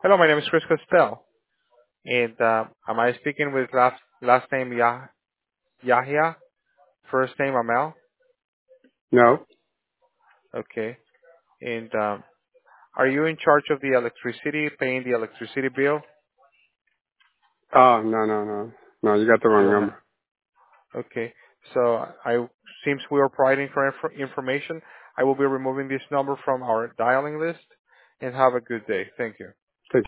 Hello, my name is Chris Costel, and am I speaking with last name Yahya, first name Amel? No. Okay. And are you in charge of the electricity, paying the electricity bill? Oh, no, no, no. No, you got the wrong You're not. number. Okay. So I seems we are providing for information. I will be removing this number from our dialing list. And have a good day. Thank you.